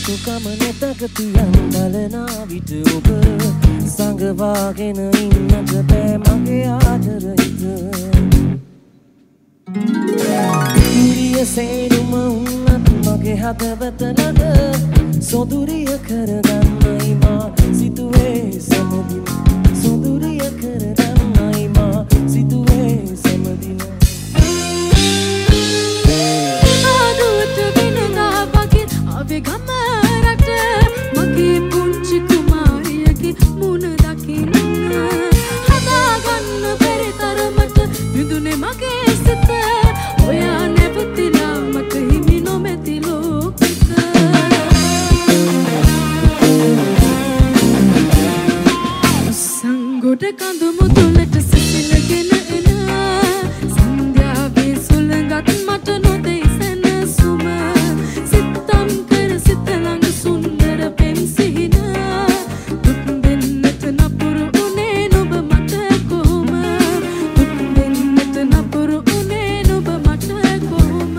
සතුකම නැතක තියන් බලනා විට ඔබ සංගවාගෙන ඉන්නට බෑ මගේ ආදරයිද ඉරිය සේනුම උන්නත් මගේ හදවත ළඟ සොදුරිය කරගන්නයි මා සිතුවේ සමදින සොදුරිය කරගන්නයි මා සිතුවේ සමදින ආදුවට වෙනදා වගේ ආවේ ගමරට මගේ පුංචි කුමාරියගේ මුණ දකින්න හදාගන්න බැරි තරමට විඳුනේ මගේ සිත ඔයා නැවතිලා මට හිමි නොමැති ලෝකෙක සංගොඩ කඳු මුදුනට සිසිලගෙන එන සන්ධ්‍යාවේ සුළඟත් මට නොදෙයි සැනසුම සිතම් කර සිත ළඟ සුන්දර පෙම් සිහින දුක් දෙන්නට නපුරු උනේ නුඹ මට කොහොම දුක් දෙන්නට නපුරු උනේ නුඹ මට කොහොම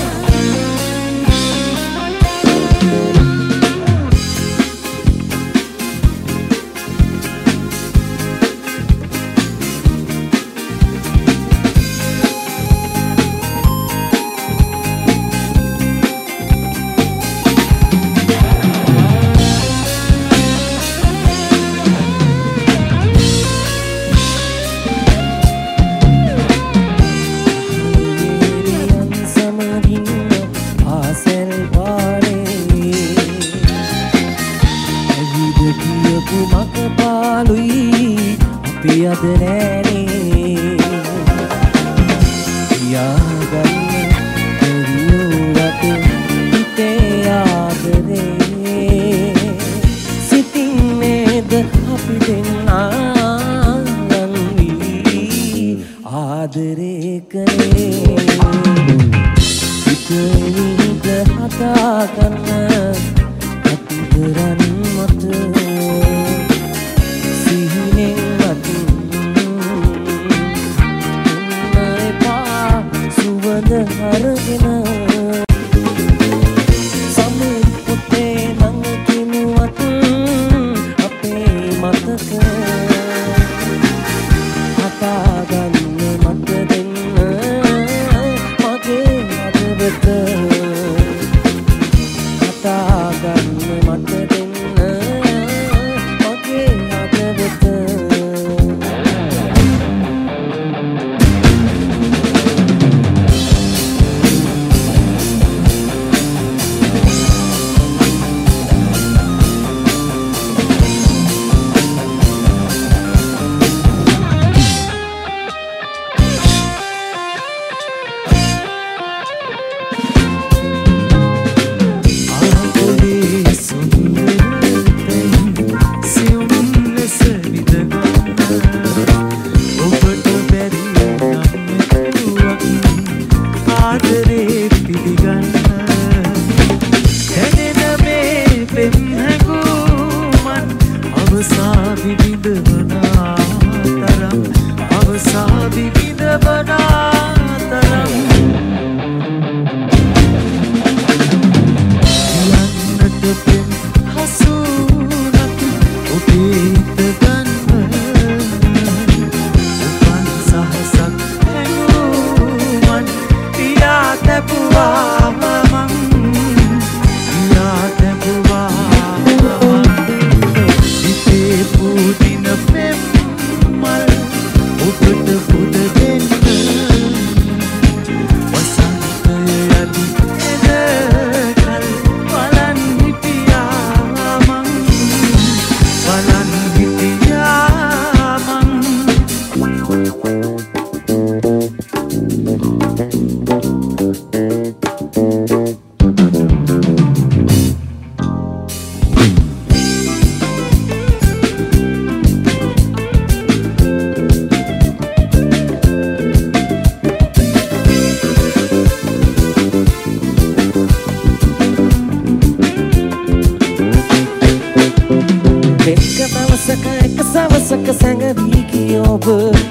සවසක සැඟවී ගිය ඔබ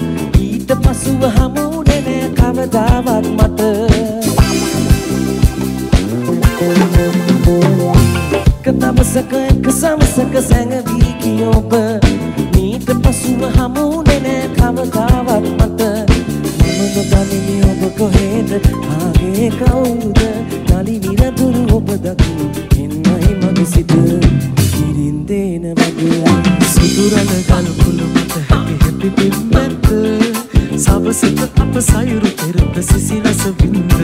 ඊට පසුව හමුුනේ නෑ කවදාවත් මට එක දවසක එක සමසක සැඟවී ගිය ඔබ මීට පසුව හමුුනේ නෑ කවදාවත් මට මම නොදනිමි ඔබ කොහෙද ආගේ කවුද නලිනි රැඳුරු ඔබ දකින්න එන්නයි මගේ සිත කිරින් දෙන වගේ සුදුරන ගල්කුළු මත හැපි හැපි පිම්මැද්ද සවසට අප සයුරු පෙරත සිසිලස වින්ද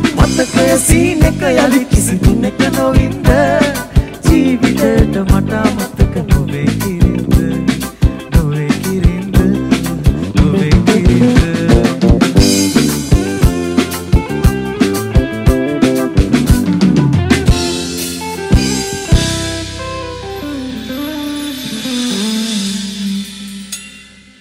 මතකය සීනක යලි කිසි දිනක නොවින්ද ජීවිතයට මට